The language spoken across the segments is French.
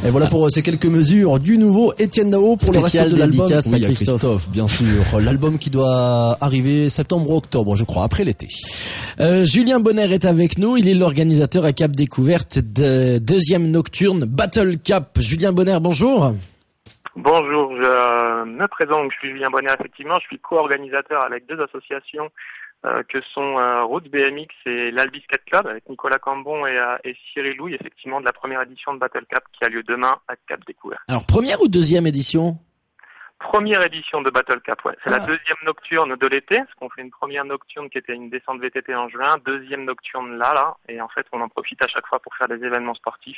Et voilà pour ces quelques mesures du nouveau Étienne Dao pour Spécial le reste de l'album. dédicace à Oui, à Christophe, bien sûr. L'album qui doit arriver septembre ou octobre, je crois, après l'été. Julien Bonner est avec nous. Il est l'organisateur à Cap Découverte de deuxième nocturne Battle Cap. Julien Bonner, bonjour. Bonjour, je me présente, je suis Julien Bonner, effectivement, je suis co-organisateur avec deux associations que sont Roots BMX et l'Albi Skate Club avec Nicolas Cambon et Cyril Louis, effectivement, de la première édition de Battle Cap qui a lieu demain à Cap Découverte. Alors, première ou deuxième édition? Première édition de Battle Cap, ouais. C'est la deuxième nocturne de l'été, parce qu'on fait une première nocturne qui était une descente VTT en juin, deuxième nocturne là, et en fait, on en profite à chaque fois pour faire des événements sportifs.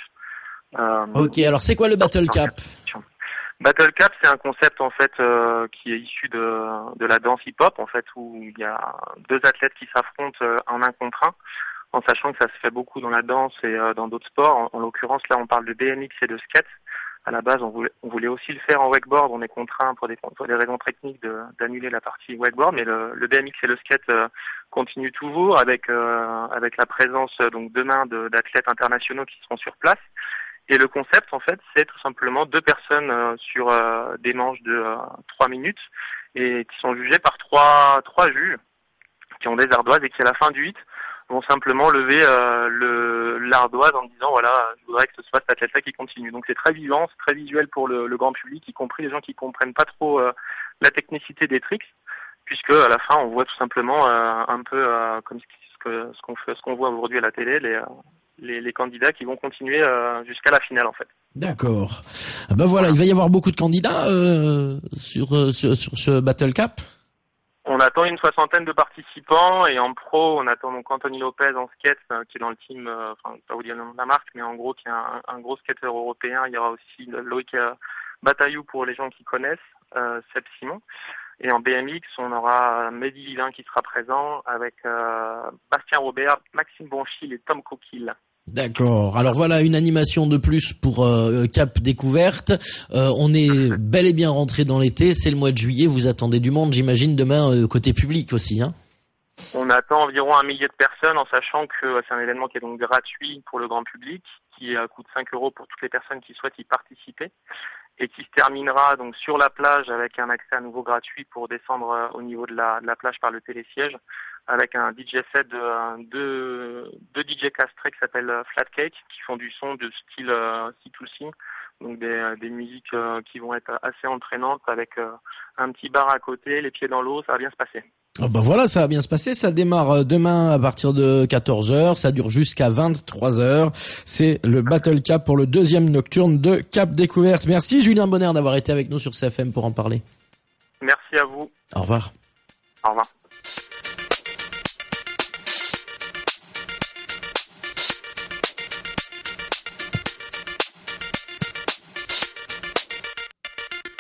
Ok, alors c'est quoi le Battle Cap? Battle Cap, c'est un concept en fait qui est issu de la danse hip-hop en fait, où il y a deux athlètes qui s'affrontent en un contre un, en sachant que ça se fait beaucoup dans la danse et dans d'autres sports. En l'occurrence, là, on parle de BMX et de skate. À la base, on voulait aussi le faire en wakeboard. On est contraint pour des raisons techniques d'annuler la partie wakeboard, mais le BMX et le skate continuent toujours avec la présence donc demain d'athlètes internationaux qui seront sur place. Et le concept, en fait, c'est tout simplement deux personnes sur des manches de 3 minutes et qui sont jugées par trois juges qui ont des ardoises et qui, à la fin du 8, vont simplement lever l'ardoise en disant, voilà, je voudrais que ce soit cet athlète-là qui continue. Donc c'est très vivant, c'est très visuel pour le grand public, y compris les gens qui comprennent pas trop la technicité des tricks, puisque à la fin, on voit tout simplement un peu comme ce qu'on voit aujourd'hui à la télé, les candidats qui vont continuer jusqu'à la finale en fait. D'accord. Ben voilà, il va y avoir beaucoup de candidats sur ce Battle Cap. On attend une 60aine de participants et en pro, on attend donc Anthony Lopez en skate qui est dans le team, pas vous dire le nom de la marque, mais en gros qui est un gros skateur européen. Il y aura aussi Loïc Bataillou pour les gens qui connaissent, Seb Simon. Et en BMX, on aura Mehdi Villain qui sera présent avec Bastien Robert, Maxime Bonchil et Tom Coquille. D'accord. Alors voilà une animation de plus pour Cap Découverte. On est bel et bien rentré dans l'été, c'est le mois de juillet, vous attendez du monde, j'imagine, demain côté public aussi, hein? On attend environ 1 millier de personnes en sachant que c'est un événement qui est donc gratuit pour le grand public, qui coûte 5 € pour toutes les personnes qui souhaitent y participer et qui se terminera donc sur la plage avec un accès à nouveau gratuit pour descendre au niveau de la plage par le télésiège avec un DJ set de deux DJ castrés qui s'appellent Flat Cake qui font du son de style C2C, donc des musiques qui vont être assez entraînantes avec un petit bar à côté, les pieds dans l'eau, ça va bien se passer. Oh ben voilà, ça va bien se passer. Ça démarre demain à partir de 14h. Ça dure jusqu'à 23h. C'est le Battle Cap pour le deuxième nocturne de Cap Découverte. Merci Julien Bonner d'avoir été avec nous sur CFM pour en parler. Merci à vous. Au revoir. Au revoir.